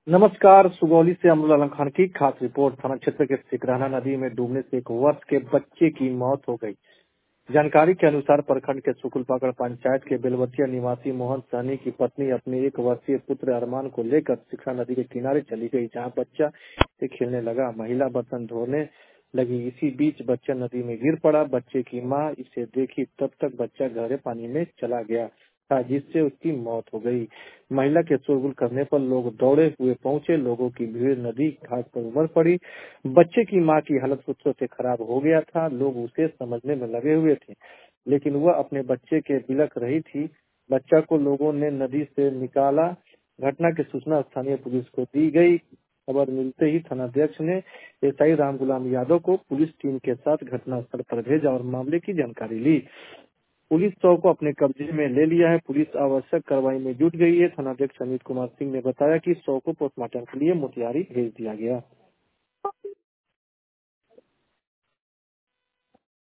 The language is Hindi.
नमस्कार। सुगौली से अमरुल आलम खान की खास रिपोर्ट। थाना क्षेत्र के सिकरहना नदी में डूबने से 1 वर्ष के बच्चे की मौत हो गई। जानकारी के अनुसार प्रखंड के सुकुलपाकड़ पंचायत के बेलवतिया निवासी मोहन सहनी की पत्नी अपने 1 वर्षीय पुत्र अरमान को लेकर सिकरहना नदी के किनारे चली गई, जहां बच्चा से खेलने लगा। महिला बर्तन धोने लगी, इसी बीच बच्चा नदी में गिर पड़ा। बच्चे की मां इसे देखी, तब तक बच्चा गहरे पानी में चला गया था, जिससे उसकी मौत हो गई। महिला के शोरगुल करने पर लोग दौड़े हुए पहुंचे। लोगों की भीड़ नदी घाट पर उमड़ पड़ी। बच्चे की मां की हालत पुत्रों से खराब हो गया था। लोग उसे समझने में लगे हुए थे, लेकिन वह अपने बच्चे के बिलख रही थी। बच्चा को लोगों ने नदी से निकाला। घटना की सूचना स्थानीय पुलिस को दी गई। खबर मिलते ही थानाध्यक्ष ने एसआई राम गुलाम यादव को पुलिस टीम के साथ घटनास्थल पर भेजा और मामले की जानकारी ली। पुलिस शव को अपने कब्जे में ले लिया है। पुलिस आवश्यक कार्रवाई में जुट गई है। थानाध्यक्ष अमित कुमार सिंह ने बताया कि शव को पोस्टमार्टम के लिए मोतिहारी भेज दिया गया।